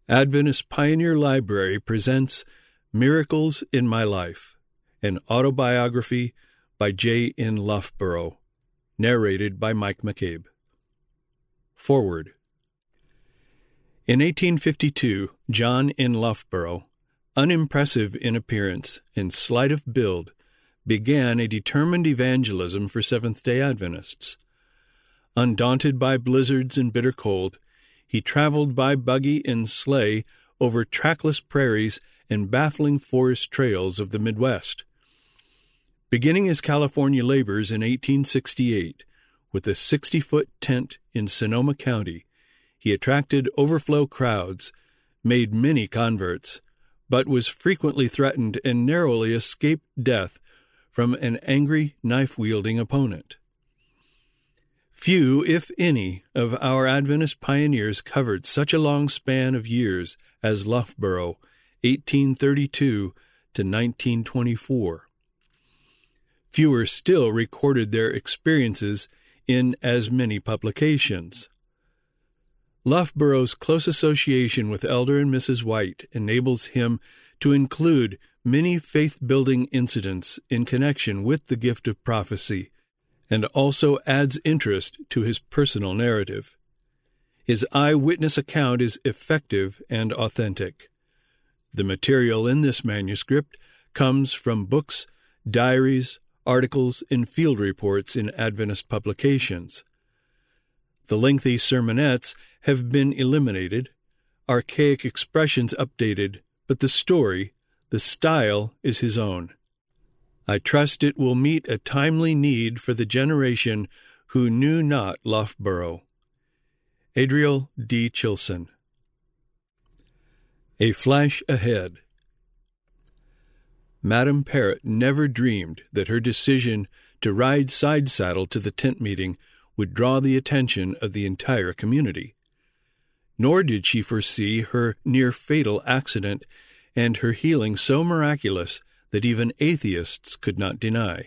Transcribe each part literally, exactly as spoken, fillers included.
Adventist Pioneer Library presents Miracles in My Life, an autobiography by J. N. Loughborough, narrated by Mike McCabe. Forward. In eighteen fifty-two, John N. Loughborough, unimpressive in appearance and slight of build, began a determined evangelism for Seventh-day Adventists. Undaunted by blizzards and bitter cold, he traveled by buggy and sleigh over trackless prairies and baffling forest trails of the Midwest. Beginning his California labors in eighteen sixty-eight with a sixty-foot tent in Sonoma County, he attracted overflow crowds, made many converts, but was frequently threatened and narrowly escaped death from an angry, knife-wielding opponent. Few, if any, of our Adventist pioneers covered such a long span of years as Loughborough, eighteen thirty-two to nineteen twenty-four. Fewer still recorded their experiences in as many publications. Loughborough's close association with Elder and Missus White enables him to include many faith-building incidents in connection with the gift of prophecy, and also adds interest to his personal narrative. His eyewitness account is effective and authentic. The material in this manuscript comes from books, diaries, articles, and field reports in Adventist publications. The lengthy sermonettes have been eliminated, archaic expressions updated, but the story, the style, is his own. I trust it will meet a timely need for the generation who knew not Loughborough. Adriel D. Chilson. A Flash Ahead. Madam Parrott never dreamed that her decision to ride side saddle to the tent meeting would draw the attention of the entire community. Nor did she foresee her near-fatal accident and her healing so miraculous that even atheists could not deny.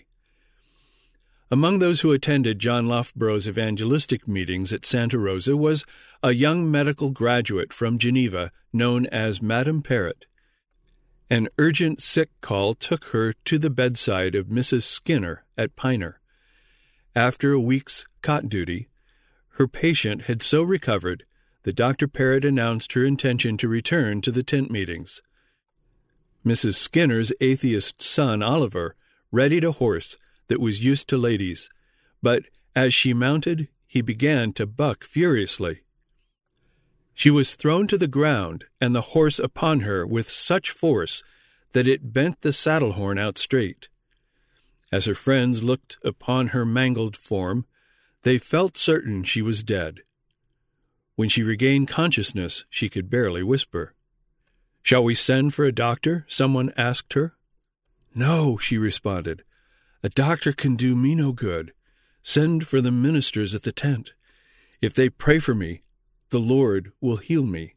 Among those who attended John Loughborough's evangelistic meetings at Santa Rosa was a young medical graduate from Geneva known as Madam Parrott. An urgent sick call took her to the bedside of Missus Skinner at Piner. After a week's cot duty, her patient had so recovered that Doctor Parrott announced her intention to return to the tent meetings. Missus Skinner's atheist son, Oliver, readied a horse that was used to ladies, but as she mounted, he began to buck furiously. She was thrown to the ground, and the horse upon her with such force that it bent the saddle horn out straight. As her friends looked upon her mangled form, they felt certain she was dead. When she regained consciousness, she could barely whisper. "Shall we send for a doctor?" someone asked her. "No," she responded. "A doctor can do me no good. Send for the ministers at the tent. If they pray for me, the Lord will heal me."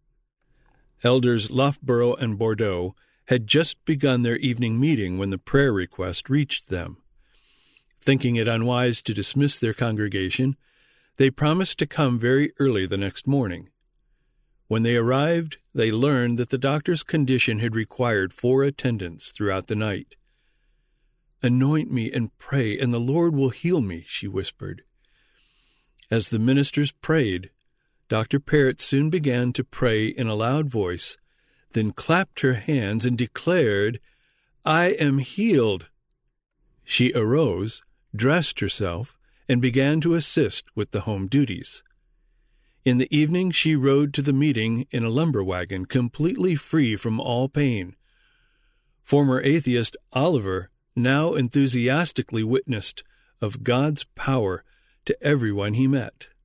Elders Loughborough and Bordeaux had just begun their evening meeting when the prayer request reached them. Thinking it unwise to dismiss their congregation, they promised to come very early the next morning. When they arrived, they learned that the doctor's condition had required four attendants throughout the night. "Anoint me and pray, and the Lord will heal me," she whispered. As the ministers prayed, Doctor Parrott soon began to pray in a loud voice, then clapped her hands and declared, "I am healed." She arose, dressed herself, and began to assist with the home duties. In the evening she rode to the meeting in a lumber wagon, completely free from all pain. Former atheist Oliver now enthusiastically witnessed of God's power to everyone he met.